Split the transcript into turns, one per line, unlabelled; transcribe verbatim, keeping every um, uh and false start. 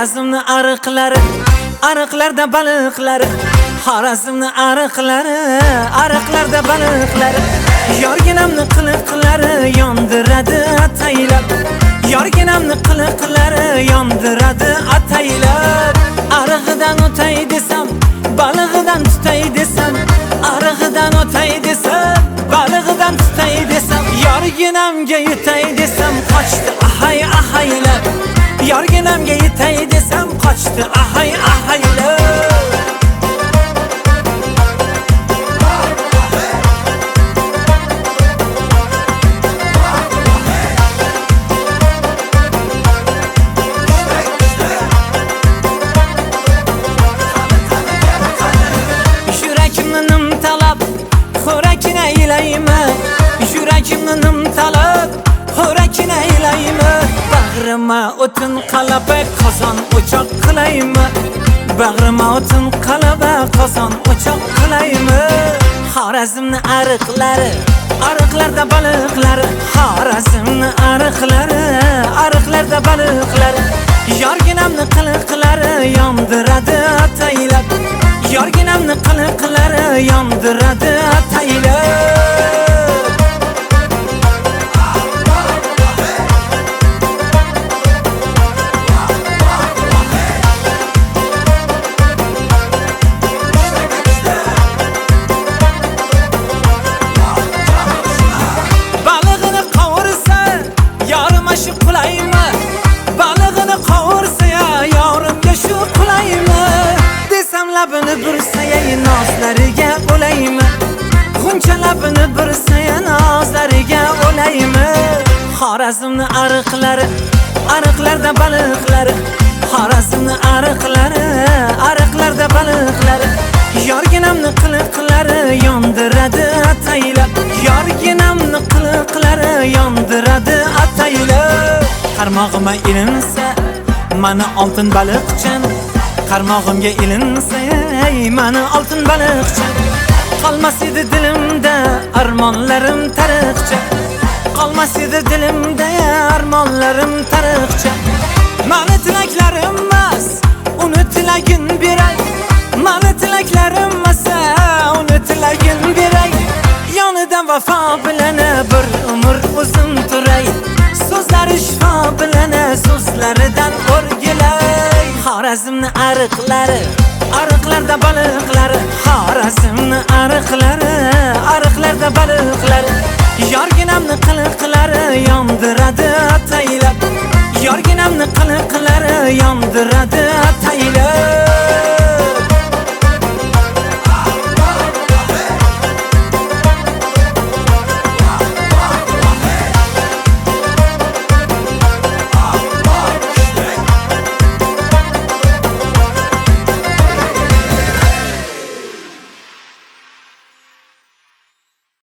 Xorazmni ariqlari, ariqlarda baliqlari, Xorazmni ariqlari, ariqlarda baliqlari, yorginamni qiliqlari yondiradi ataylab, yorginamni qiliqlari yondiradi ataylab. Arig'idan o'tay desam, balig'idan tutay desam, arig'idan o'tay desam, balig'idan tutay desam, yorginamga yetay desam qochdi ahay ahaylab, yorginamga yetay desam qochdi ahay ahaylab. Yurakimni nim talab, xo'rakini aylaymi? Bag'rima o'tin qalaba, qozon o'choq qilaymi? Bag'rima o'tin qalaba, qozon o'choq qilaymi? Xorazmni ariqlari, ariqlarda baliqlari, Xorazmni ariqlari, ariqlarda baliqlari, yorginamni qiliqlari yondiradi ataylab, yorginamni qiliqlari yondiradi ataylab. Labini bursaya nozlariga o'laymi? G'uncha labini bursaya nozlariga o'laymi? Xorazmni ariqlari, ariqlarda baliqlari, Xorazmni ariqlari, ariqlarda baliqlari, yorginamni qiliqlari yondiradi ataylab, yorginamni qiliqlari yondiradi ataylab. Qarmog'ima ilinsa, mana oltin baliqchan, qarmog'imga ilinsa, mani oltin baliqcha, qolmas edi dilimda armonlarim tariqcha, qolmas edi dilimda armonlarim tariqcha. Mani tilaklarim emas, uni tilagin beray, mani tilaklarim emas, uni tilagin beray, yonidan vafo bilan bir umr uzun turay, so'zlari shifo bilan so'zlaridan o'rgilay. Xorazmni ariqlari, ariqlarda baliqlari, Xorazmni ariqlari, ariqlarda baliqlari, yorginamni qiliqlari yondiradi ataylab, yorginamni qiliqlari yondiradi